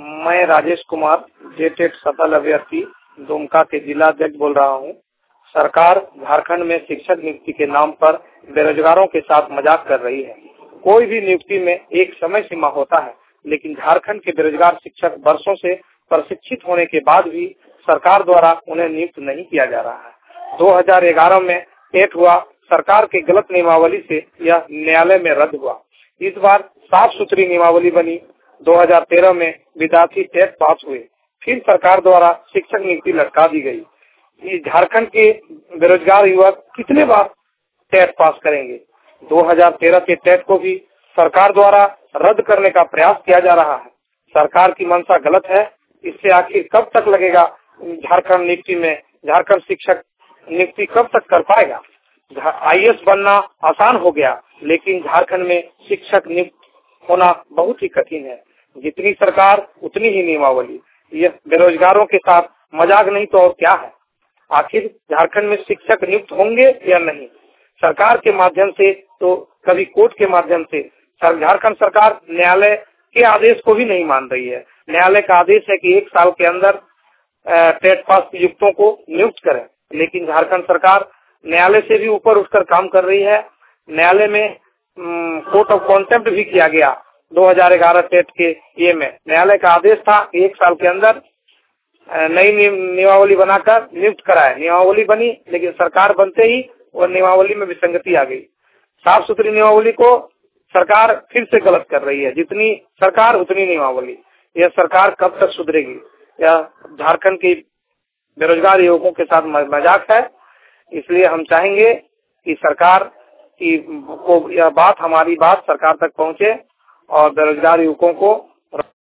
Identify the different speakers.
Speaker 1: मैं राजेश कुमार जेटेट सफल अभ्यर्थी दुमका के जिला अध्यक्ष बोल रहा हूं। सरकार झारखंड में शिक्षक नियुक्ति के नाम पर बेरोजगारों के साथ मजाक कर रही है। कोई भी नियुक्ति में एक समय सीमा होता है, लेकिन झारखंड के बेरोजगार शिक्षक वर्षों से प्रशिक्षित होने के बाद भी सरकार द्वारा उन्हें नियुक्त नहीं किया जा रहा है। 2011 में टेट हुआ, सरकार के गलत नियमावली से यह न्यायालय में रद्द हुआ। इस बार साफ सुथरी नियमावली बनी। 2013 में विद्यार्थी टेट पास हुए, फिर सरकार द्वारा शिक्षक नियुक्ति लटका दी गई। ये झारखंड के बेरोजगार युवक कितने बार टेट पास करेंगे? 2013 के टेट को भी सरकार द्वारा रद्द करने का प्रयास किया जा रहा है। सरकार की मंशा गलत है। इससे आखिर कब तक लगेगा? झारखंड नियुक्ति में झारखंड शिक्षक नियुक्ति कब तक कर पाएगा? IAS बनना आसान हो गया, लेकिन झारखंड में शिक्षक नियुक्त होना बहुत ही कठिन है। जितनी सरकार उतनी ही नियमावली। यह बेरोजगारों के साथ मजाक नहीं तो और क्या है? आखिर झारखंड में शिक्षक नियुक्त होंगे या नहीं? सरकार के माध्यम से तो कभी कोर्ट के माध्यम से। झारखंड सरकार न्यायालय के आदेश को भी नहीं मान रही है। न्यायालय का आदेश है कि 1 साल के अंदर टेट पास युक्तों को नियुक्त करें, लेकिन झारखंड सरकार न्यायालय से भी ऊपर उठकर काम कर रही है। न्यायालय में कोर्ट ऑफ कॉन्टेम्प्ट भी किया गया 2011 टेट के ये में। न्यायालय का आदेश था कि 1 साल के अंदर नई नियमावली बनाकर नियुक्त कराए। नियमावली बनी, लेकिन सरकार बनते ही वो नियमावली में विसंगति आ गई। साफ सुथरी नियमावली को सरकार फिर से गलत कर रही है। जितनी सरकार उतनी नियमावली। यह सरकार कब तक सुधरेगी? यह झारखंड के बेरोजगार युवकों के साथ मजाक है। इसलिए हम चाहेंगे कि सरकार की को यह बात, हमारी बात सरकार तक पहुंचे और बेरोजगार युवकों को